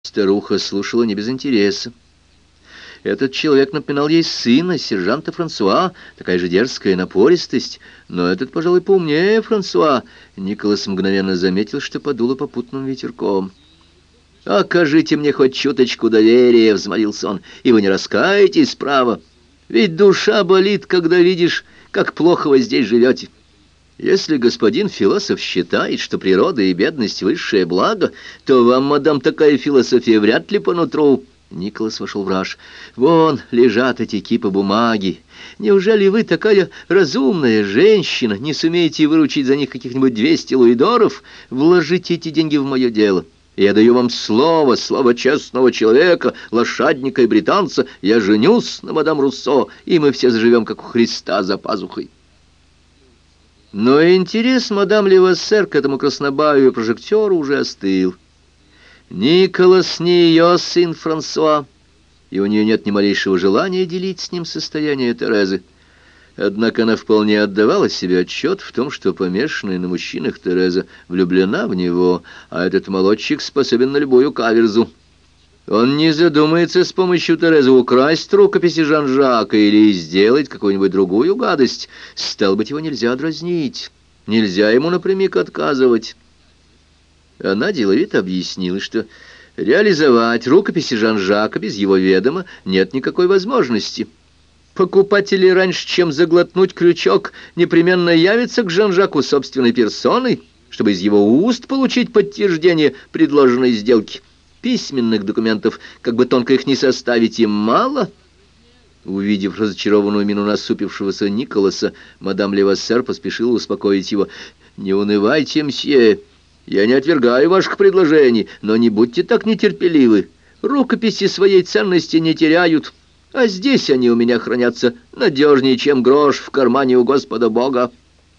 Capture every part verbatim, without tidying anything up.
Старуха слушала не без интереса. Этот человек напоминал ей сына, сержанта Франсуа, такая же дерзкая напористость, но этот, пожалуй, поумнее Франсуа. Николас мгновенно заметил, что подуло попутным ветерком. «Окажите мне хоть чуточку доверия», — взмолился он, — «и вы не раскаетесь, право. Ведь душа болит, когда видишь, как плохо вы здесь живете. Если господин философ считает, что природа и бедность — высшее благо, то вам, мадам, такая философия вряд ли по нутру». Николас вошел в раж. «Вон лежат эти кипы бумаги. Неужели вы, такая разумная женщина, не сумеете выручить за них каких-нибудь двести луидоров? Вложите эти деньги в мое дело. Я даю вам слово, слово честного человека, лошадника и британца. Я женюсь на мадам Руссо, и мы все заживем, как у Христа за пазухой». Но интерес мадам Левассер к этому краснобаю и прожектору уже остыл. Николас не ее сын Франсуа, и у нее нет ни малейшего желания делить с ним состояние Терезы. Однако она вполне отдавала себе отчет в том, что помешанная на мужчинах Тереза влюблена в него, а этот молодчик способен на любую каверзу. Он не задумается с помощью Терезы украсть рукописи Жан-Жака или сделать какую-нибудь другую гадость. Стало быть, его нельзя дразнить, нельзя ему напрямик отказывать. Она деловито объяснила, что реализовать рукописи Жан-Жака без его ведома нет никакой возможности. Покупатели, раньше чем заглотнуть крючок, непременно явятся к Жан-Жаку собственной персоной, чтобы из его уст получить подтверждение предложенной сделки. Письменных документов, как бы тонко их ни составить, им мало. Увидев разочарованную мину насупившегося Николаса, мадам Левассер поспешила успокоить его. «Не унывайте, мсье, я не отвергаю ваших предложений, но не будьте так нетерпеливы. Рукописи своей ценности не теряют, а здесь они у меня хранятся надежнее, чем грош в кармане у Господа Бога».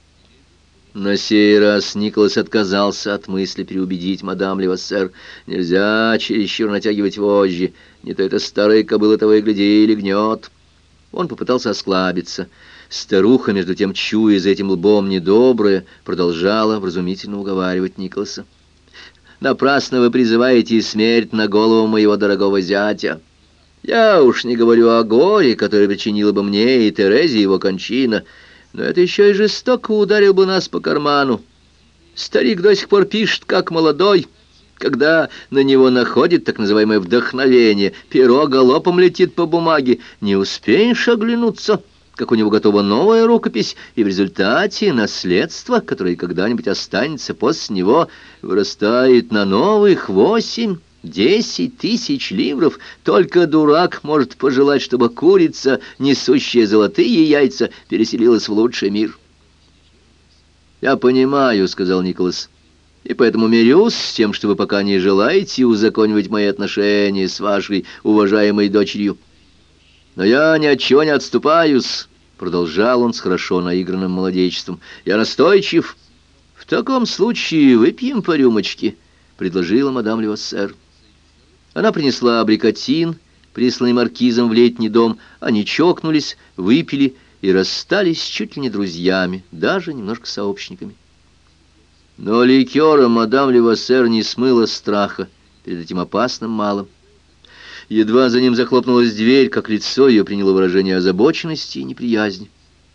На сей раз Николас отказался от мысли переубедить мадам Левассер. Нельзя чересчур натягивать вожжи, не то эта старая кобыла того и гляди или гнет. Он попытался осклабиться. Старуха, между тем, чуя за этим лбом недоброе, продолжала вразумительно уговаривать Николаса. «Напрасно вы призываете смерть на голову моего дорогого зятя. Я уж не говорю о горе, которое причинило бы мне и Терезе его кончина, но это еще и жестоко ударил бы нас по карману. Старик до сих пор пишет, как молодой. Когда на него находит так называемое вдохновение, перо галопом летит по бумаге. Не успеешь оглянуться, как у него готова новая рукопись, и в результате наследство, которое когда-нибудь останется после него, вырастает на новых восемь, десять тысяч ливров. Только дурак может пожелать, чтобы курица, несущая золотые яйца, переселилась в лучший мир. «Я понимаю», — сказал Николас, — «и поэтому мирюсь с тем, что вы пока не желаете узаконивать мои отношения с вашей уважаемой дочерью. Но я ни от чего не отступаюсь», — продолжал он с хорошо наигранным молодечеством. «Я настойчив. В таком случае выпьем по рюмочке», — предложила мадам Левассер. Она принесла абрикотин, присланный маркизом в летний дом. Они чокнулись, выпили и расстались чуть ли не друзьями, даже немножко сообщниками. Но ликера мадам Левассер не смыла страха перед этим опасным малым. Едва за ним захлопнулась дверь, как лицо ее приняло выражение озабоченности и неприязни.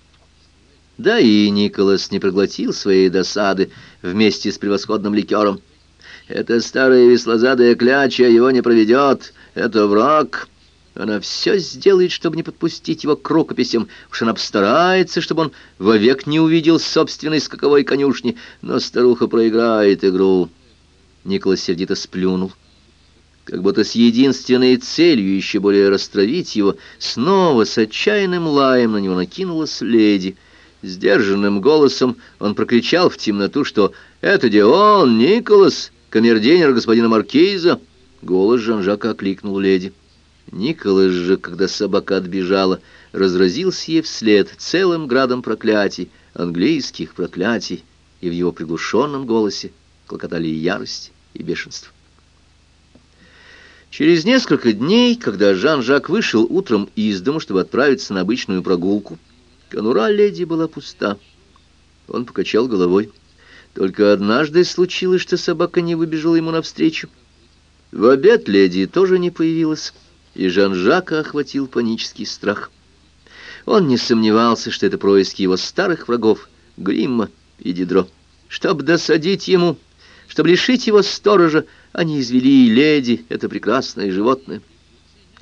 Да и Николас не проглотил своей досады вместе с превосходным ликером. «Эта старая веслозадая кляча его не проведет. Это враг. Она все сделает, чтобы не подпустить его к рукописям. Уж она постарается, чтобы он вовек не увидел собственной скаковой конюшни. Но старуха проиграет игру». Николас сердито сплюнул. Как будто с единственной целью еще более растравить его, снова с отчаянным лаем на него накинулась леди. Сдержанным голосом он прокричал в темноту, что «это де он, Николас, камердинер господина маркиза». Голос Жан-Жака окликнул леди. Николас же, когда собака отбежала, разразился ей вслед целым градом проклятий, английских проклятий, и в его приглушенном голосе клокотали и ярость, и бешенство. Через несколько дней, когда Жан-Жак вышел утром из дому, чтобы отправиться на обычную прогулку, конура леди была пуста. Он покачал головой. Только однажды случилось, что собака не выбежала ему навстречу. В обед леди тоже не появилась, и Жан-Жака охватил панический страх. Он не сомневался, что это происки его старых врагов Гримма и Дидро. Чтобы досадить ему, чтобы лишить его сторожа, они извели леди, это прекрасное животное.